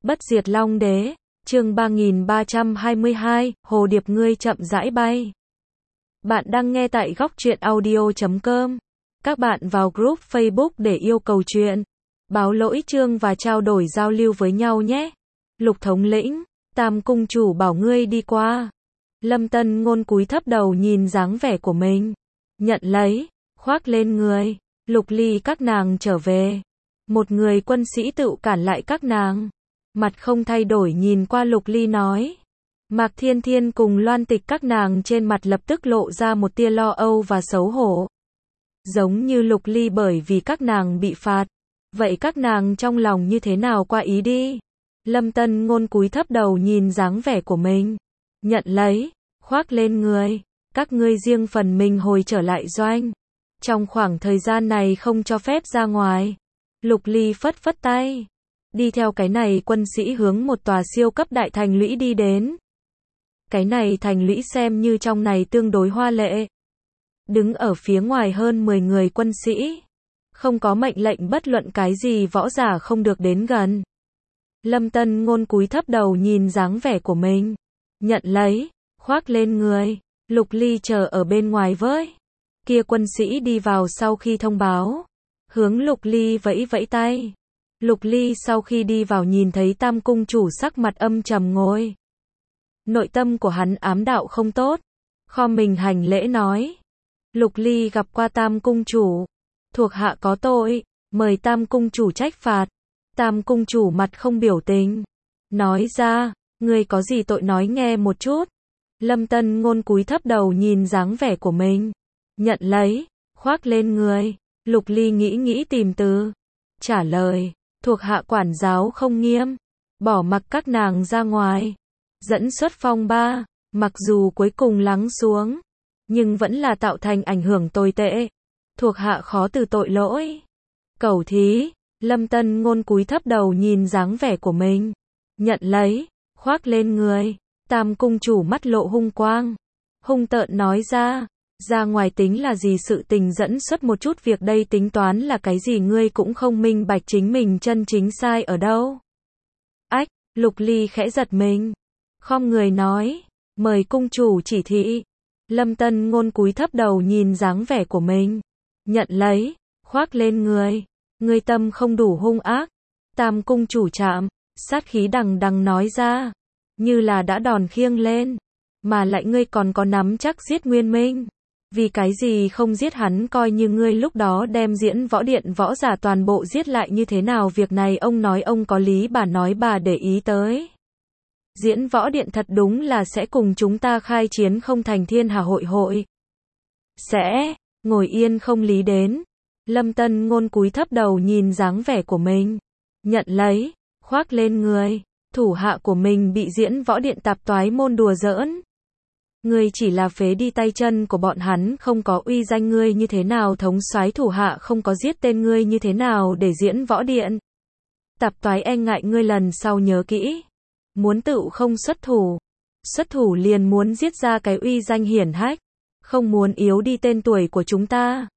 Bất diệt Long Đế, chương 3322, Hồ Điệp ngươi chậm rãi bay. Bạn đang nghe tại góc truyện audio.com. Các bạn vào group Facebook để yêu cầu chuyện, báo lỗi chương và trao đổi giao lưu với nhau nhé. Lục thống lĩnh, Tam cung chủ bảo ngươi đi qua. Lâm Tân Ngôn cúi thấp đầu nhìn dáng vẻ của mình. Nhận lấy, khoác lên người. Lục Ly các nàng trở về. Một người quân sĩ tự cản lại các nàng. Mặt không thay đổi nhìn qua Lục Ly nói. Mạc Thiên Thiên cùng Loan Tịch các nàng trên mặt lập tức lộ ra một tia lo âu và xấu hổ. Giống như Lục Ly bởi vì các nàng bị phạt. Vậy các nàng trong lòng như thế nào qua ý đi? Lâm Tân Ngôn cúi thấp đầu nhìn dáng vẻ của mình. Nhận lấy, khoác lên người. Các ngươi riêng phần mình hồi trở lại doanh. Trong khoảng thời gian này không cho phép ra ngoài. Lục Ly phất phất tay. Đi theo cái này quân sĩ hướng một tòa siêu cấp đại thành lũy đi đến. Cái này thành lũy xem như trong này tương đối hoa lệ. Đứng ở phía ngoài hơn 10 người quân sĩ. Không có mệnh lệnh bất luận cái gì võ giả không được đến gần. Lâm Tân Ngôn cúi thấp đầu nhìn dáng vẻ của mình. Nhận lấy, khoác lên người. Lục Ly chờ ở bên ngoài với. Kia quân sĩ đi vào sau khi thông báo. Hướng Lục Ly vẫy vẫy tay. Lục Ly sau khi đi vào nhìn thấy Tam cung chủ sắc mặt âm trầm ngồi. Nội tâm của hắn ám đạo không tốt. Khom mình hành lễ nói. Lục Ly gặp qua Tam cung chủ. Thuộc hạ có tội, mời Tam cung chủ trách phạt. Tam cung chủ mặt không biểu tình. Nói ra, ngươi có gì tội nói nghe một chút. Lâm Tân Ngôn cúi thấp đầu nhìn dáng vẻ của mình. Nhận lấy, khoác lên người. Lục Ly nghĩ tìm từ. Trả lời, thuộc hạ quản giáo không nghiêm. Bỏ mặc các nàng ra ngoài. Dẫn xuất phong ba, mặc dù cuối cùng lắng xuống. Nhưng vẫn là tạo thành ảnh hưởng tồi tệ. Thuộc hạ khó từ tội lỗi. Cẩu thí, Lâm Tân Ngôn cúi thấp đầu nhìn dáng vẻ của mình. Nhận lấy, khoác lên người. Tam cung chủ mắt lộ hung quang. Hung tợn nói ra. Ra ngoài tính là gì sự tình dẫn xuất một chút việc đây tính toán là cái gì ngươi cũng không minh bạch chính mình chân chính sai ở đâu. Ách, Lục Ly khẽ giật mình. Khom người nói, mời cung chủ chỉ thị. Lâm Tân Ngôn cúi thấp đầu nhìn dáng vẻ của mình. Nhận lấy, khoác lên người. Ngươi tâm không đủ hung ác. Tam cung chủ chạm, sát khí đằng đằng nói ra. Như là đã đòn khiêng lên. Mà lại ngươi còn có nắm chắc giết Nguyên Minh. Vì cái gì không giết hắn coi như ngươi lúc đó đem Diễn Võ Điện võ giả toàn bộ giết lại như thế nào việc này ông nói ông có lý bà nói bà để ý tới. Diễn Võ Điện thật đúng là sẽ cùng chúng ta khai chiến không thành thiên hà hội. Sẽ, ngồi yên không lý đến. Lâm Tân Ngôn cúi thấp đầu nhìn dáng vẻ của mình. Nhận lấy, khoác lên người. Thủ hạ của mình bị Diễn Võ Điện tạp toái môn đùa giỡn. Ngươi chỉ là phế đi tay chân của bọn hắn không có uy danh ngươi như thế nào thống soái thủ hạ không có giết tên ngươi như thế nào để Diễn Võ Điện. Tạp toái e ngại ngươi lần sau nhớ kỹ. Muốn tự không xuất thủ liền muốn giết ra cái uy danh hiển hách. Không muốn yếu đi tên tuổi của chúng ta.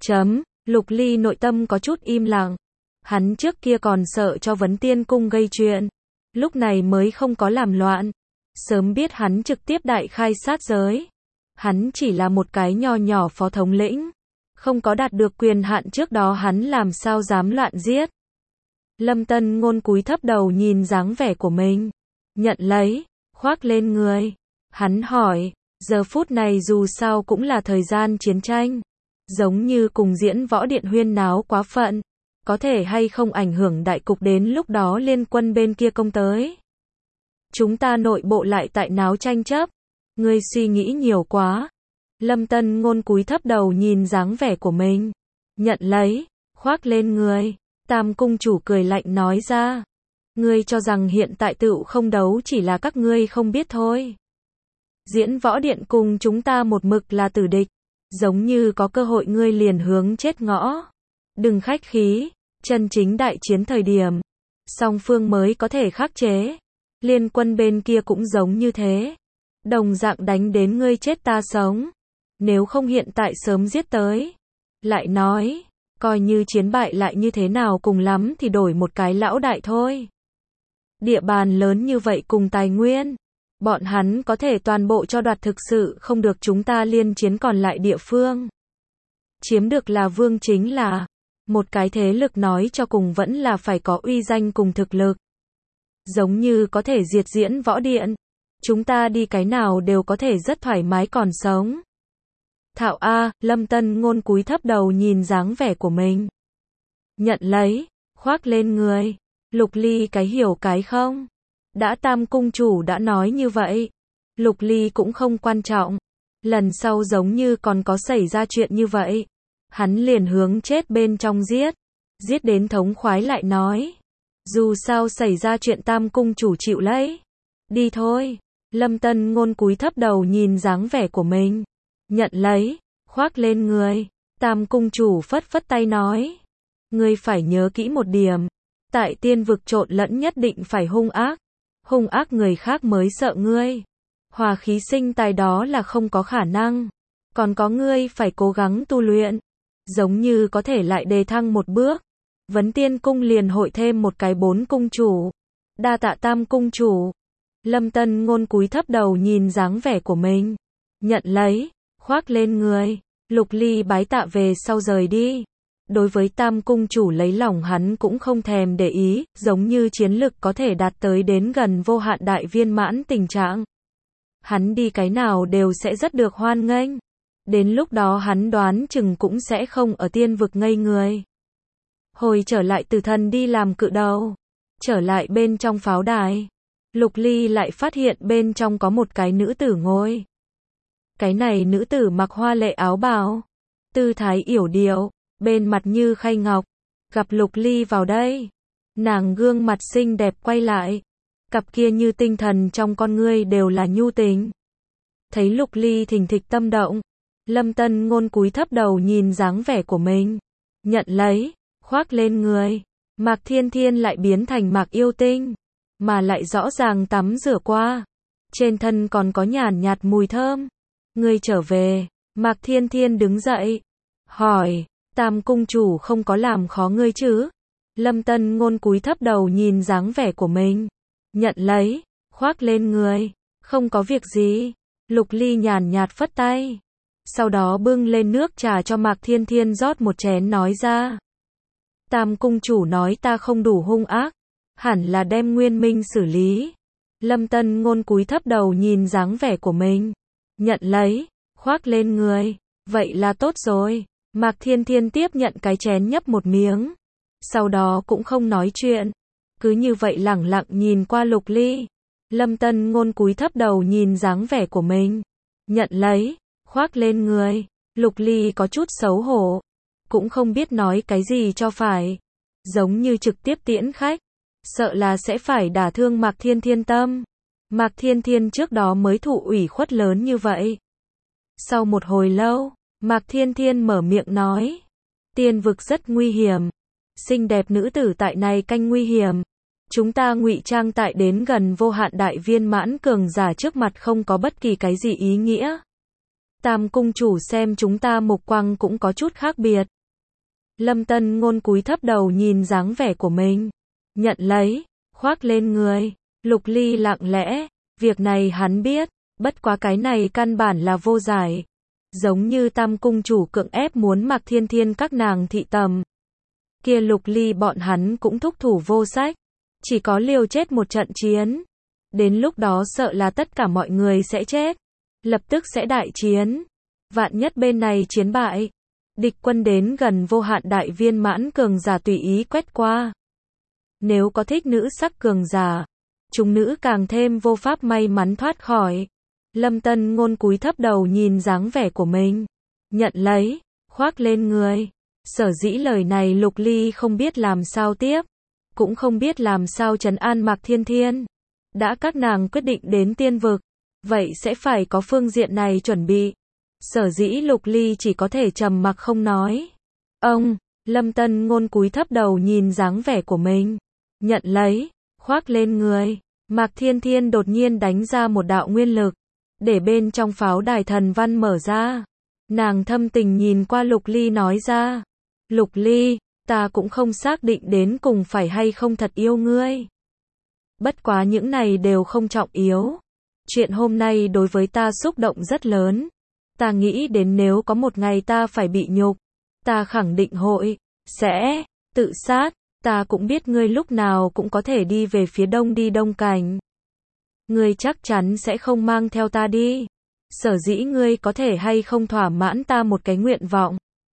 Lục Ly nội tâm có chút im lặng. Hắn trước kia còn sợ cho Vấn Tiên Cung gây chuyện. Lúc này mới không có làm loạn. Sớm biết hắn trực tiếp đại khai sát giới. Hắn chỉ là một cái nho nhỏ phó thống lĩnh. Không có đạt được quyền hạn trước đó hắn làm sao dám loạn giết. Lâm Tân Ngôn cúi thấp đầu nhìn dáng vẻ của mình. Nhận lấy, khoác lên người. Hắn hỏi, giờ phút này dù sao cũng là thời gian chiến tranh. Giống như cùng Diễn Võ Điện huyên náo quá phận. Có thể hay không ảnh hưởng đại cục đến lúc đó liên quân bên kia công tới. Chúng ta nội bộ lại tại náo tranh chấp. Ngươi suy nghĩ nhiều quá. Lâm Tân Ngôn cúi thấp đầu nhìn dáng vẻ của mình. Nhận lấy, khoác lên người. Tam cung chủ cười lạnh nói ra. Ngươi cho rằng hiện tại tựu không đấu chỉ là các ngươi không biết thôi. Diễn Võ Điện cùng chúng ta một mực là tử địch. Giống như có cơ hội ngươi liền hướng chết ngõ. Đừng khách khí. Chân chính đại chiến thời điểm. Song phương mới có thể khắc chế. Liên quân bên kia cũng giống như thế. Đồng dạng đánh đến ngươi chết ta sống. Nếu không hiện tại sớm giết tới. Lại nói, coi như chiến bại lại như thế nào cùng lắm thì đổi một cái lão đại thôi. Địa bàn lớn như vậy cùng tài nguyên, bọn hắn có thể toàn bộ cho đoạt, thực sự không được chúng ta liên chiến còn lại địa phương. Chiếm được là vương chính là một cái thế lực, nói cho cùng vẫn là phải có uy danh cùng thực lực. Giống như có thể diệt Diễn Võ Điện, chúng ta đi cái nào đều có thể rất thoải mái còn sống. Thạo a, Lâm Tân Ngôn cúi thấp đầu nhìn dáng vẻ của mình. Nhận lấy, khoác lên người. Lục Ly cái hiểu cái không? Đã Tam cung chủ đã nói như vậy, Lục Ly cũng không quan trọng. Lần sau giống như còn có xảy ra chuyện như vậy, hắn liền hướng chết bên trong giết. Giết đến thống khoái lại nói. Dù sao xảy ra chuyện Tam cung chủ chịu lấy. Đi thôi. Lâm Tân Ngôn cúi thấp đầu nhìn dáng vẻ của mình. Nhận lấy, khoác lên người. Tam cung chủ phất phất tay nói. Ngươi phải nhớ kỹ một điểm. Tại tiên vực trộn lẫn nhất định phải hung ác. Hung ác người khác mới sợ ngươi. Hòa khí sinh tài đó là không có khả năng. Còn có ngươi phải cố gắng tu luyện. Giống như có thể lại đề thăng một bước. Vấn Tiên cung liền hội thêm một cái 4 cung chủ. Đa tạ Tam cung chủ. Lâm Tân Ngôn cúi thấp đầu nhìn dáng vẻ của mình. Nhận lấy, khoác lên người. Lục Ly bái tạ về sau rời đi. Đối với Tam cung chủ lấy lòng hắn cũng không thèm để ý, giống như chiến lực có thể đạt tới đến gần vô hạn đại viên mãn tình trạng. Hắn đi cái nào đều sẽ rất được hoan nghênh. Đến lúc đó hắn đoán chừng cũng sẽ không ở tiên vực ngây người. Hồi trở lại Tử Thần đi làm cự đầu. Trở lại bên trong pháo đài. Lục Ly lại phát hiện bên trong có một cái nữ tử ngồi. Cái này nữ tử mặc hoa lệ áo bào. Tư thái yểu điệu. Bên mặt như khay ngọc. Gặp Lục Ly vào đây. Nàng gương mặt xinh đẹp quay lại. Cặp kia như tinh thần trong con ngươi đều là nhu tình. Thấy Lục Ly thình thịch tâm động. Lâm Tân Ngôn cúi thấp đầu nhìn dáng vẻ của mình. Nhận lấy, khoác lên người. Mạc Thiên Thiên lại biến thành Mạc Yêu Tinh. Mà lại rõ ràng tắm rửa qua. Trên thân còn có nhàn nhạt mùi thơm. Ngươi trở về. Mạc Thiên Thiên đứng dậy. Hỏi, Tam cung chủ không có làm khó ngươi chứ? Lâm Tân Ngôn cúi thấp đầu nhìn dáng vẻ của mình. Nhận lấy, khoác lên người. Không có việc gì. Lục Ly nhàn nhạt phất tay. Sau đó bưng lên nước trà cho Mạc Thiên Thiên rót một chén nói ra. Tam cung chủ nói ta không đủ hung ác. Hẳn là đem Nguyên Minh xử lý. Lâm Tân Ngôn cúi thấp đầu nhìn dáng vẻ của mình. Nhận lấy, khoác lên người. Vậy là tốt rồi. Mạc Thiên Thiên tiếp nhận cái chén nhấp một miếng. Sau đó cũng không nói chuyện. Cứ như vậy lẳng lặng nhìn qua Lục Ly. Lâm Tân Ngôn cúi thấp đầu nhìn dáng vẻ của mình. Nhận lấy, khoác lên người. Lục Ly có chút xấu hổ. Cũng không biết nói cái gì cho phải. Giống như trực tiếp tiễn khách. Sợ là sẽ phải đả thương Mạc Thiên Thiên tâm. Mạc Thiên Thiên trước đó mới thụ ủy khuất lớn như vậy. Sau một hồi lâu, Mạc Thiên Thiên mở miệng nói. Tiên vực rất nguy hiểm. Xinh đẹp nữ tử tại này canh nguy hiểm. Chúng ta ngụy trang tại đến gần vô hạn đại viên mãn cường giả trước mặt không có bất kỳ cái gì ý nghĩa. Tam cung chủ xem chúng ta mục quang cũng có chút khác biệt. Lâm Tân Ngôn cúi thấp đầu nhìn dáng vẻ của mình. Nhận lấy, khoác lên người. Lục Ly lặng lẽ. Việc này hắn biết. Bất quá cái này căn bản là vô giải. Giống như Tam cung chủ cưỡng ép muốn Mạc Thiên Thiên các nàng thị tầm. Kia Lục Ly bọn hắn cũng thúc thủ vô sách. Chỉ có liều chết một trận chiến. Đến lúc đó sợ là tất cả mọi người sẽ chết. Lập tức sẽ đại chiến. Vạn nhất bên này chiến bại. Địch quân đến gần vô hạn đại viên mãn cường giả tùy ý quét qua. Nếu có thích nữ sắc cường giả, chúng nữ càng thêm vô pháp may mắn thoát khỏi. Lâm Tân Ngôn cúi thấp đầu nhìn dáng vẻ của mình. Nhận lấy, khoác lên người. Sở dĩ lời này Lục Ly không biết làm sao tiếp. Cũng không biết làm sao trấn an Mạc Thiên Thiên. Đã các nàng quyết định đến tiên vực. Vậy sẽ phải có phương diện này chuẩn bị. Sở dĩ Lục Ly chỉ có thể trầm mặc không nói. Ông, Lâm Tân Ngôn cúi thấp đầu nhìn dáng vẻ của mình. Nhận lấy, khoác lên người. Mạc Thiên Thiên đột nhiên đánh ra một đạo nguyên lực. Để bên trong pháo đài thần văn mở ra. Nàng thâm tình nhìn qua Lục Ly nói ra. Lục Ly, ta cũng không xác định đến cùng phải hay không thật yêu ngươi. Bất quá những này đều không trọng yếu. Chuyện hôm nay đối với ta xúc động rất lớn. Ta nghĩ đến nếu có một ngày ta phải bị nhục, ta khẳng định sẽ tự sát. Ta cũng biết ngươi lúc nào cũng có thể đi về phía đông đi Đông Cảnh. Ngươi chắc chắn sẽ không mang theo ta đi. Sở dĩ ngươi có thể hay không thỏa mãn ta một cái nguyện vọng.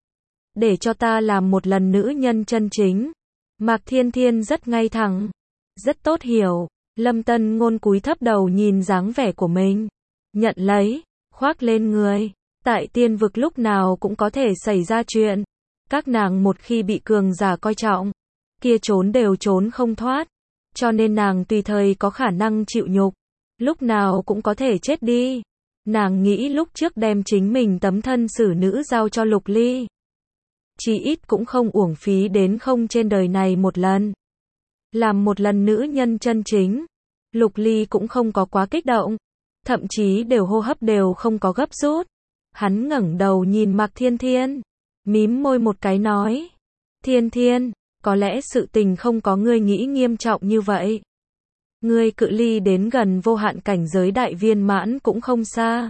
Để cho ta làm một lần nữ nhân chân chính. Mạc Thiên Thiên rất ngay thẳng. Rất tốt hiểu. Lâm Tân Ngôn cúi thấp đầu nhìn dáng vẻ của mình. Nhận lấy, khoác lên người. Tại tiên vực lúc nào cũng có thể xảy ra chuyện. Các nàng một khi bị cường giả coi trọng, kia trốn đều trốn không thoát. Cho nên nàng tùy thời có khả năng chịu nhục. Lúc nào cũng có thể chết đi. Nàng nghĩ lúc trước đem chính mình tấm thân xử nữ giao cho Lục Ly. Chí ít cũng không uổng phí đến không trên đời này một lần. Làm một lần nữ nhân chân chính. Lục Ly cũng không có quá kích động. Thậm chí đều hô hấp đều không có gấp rút. Hắn ngẩng đầu nhìn Mạc Thiên Thiên. Mím môi một cái nói. Thiên Thiên, có lẽ sự tình không có ngươi nghĩ nghiêm trọng như vậy. Ngươi cự ly đến gần vô hạn cảnh giới đại viên mãn cũng không xa.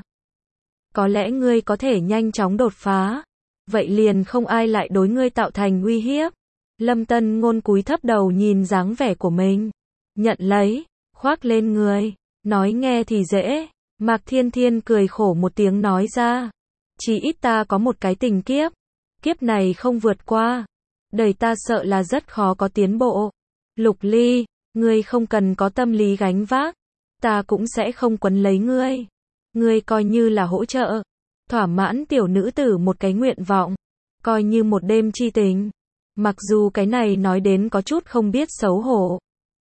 Có lẽ ngươi có thể nhanh chóng đột phá. Vậy liền không ai lại đối ngươi tạo thành uy hiếp. Lâm Tân Ngôn cúi thấp đầu nhìn dáng vẻ của mình. Nhận lấy, khoác lên người. Nói nghe thì dễ. Mạc Thiên Thiên cười khổ một tiếng nói ra. Chỉ ít ta có một cái tình kiếp. Kiếp này không vượt qua. Đời ta sợ là rất khó có tiến bộ. Lục Ly, ngươi không cần có tâm lý gánh vác. Ta cũng sẽ không quấn lấy ngươi. Ngươi coi như là hỗ trợ. Thỏa mãn tiểu nữ tử một cái nguyện vọng. Coi như một đêm chi tình. Mặc dù cái này nói đến có chút không biết xấu hổ.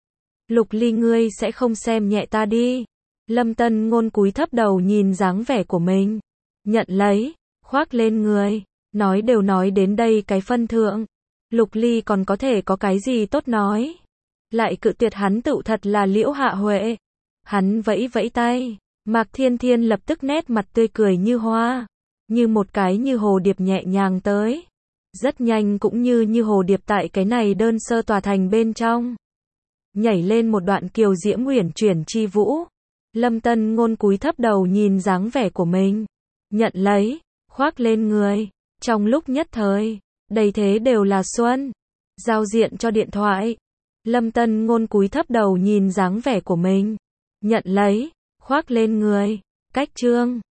Lục Ly ngươi sẽ không xem nhẹ ta đi. Lâm Tân Ngôn cúi thấp đầu nhìn dáng vẻ của mình. Nhận lấy, khoác lên người. Nói đều nói đến đây cái phân thượng. Lục Ly còn có thể có cái gì tốt nói. Lại cự tuyệt hắn tựu thật là Liễu Hạ Huệ. Hắn vẫy vẫy tay. Mạc Thiên Thiên lập tức nét mặt tươi cười như hoa. Như một cái như hồ điệp nhẹ nhàng tới. Rất nhanh cũng như hồ điệp tại cái này đơn sơ tòa thành bên trong. Nhảy lên một đoạn kiều diễm uyển chuyển chi vũ. Lâm Tân Ngôn cúi thấp đầu nhìn dáng vẻ của mình. Nhận lấy, khoác lên người. Trong lúc nhất thời, đầy thế đều là xuân. Giao diện cho điện thoại. Lâm Tân Ngôn cúi thấp đầu nhìn dáng vẻ của mình. Nhận lấy, khoác lên người. Cách chương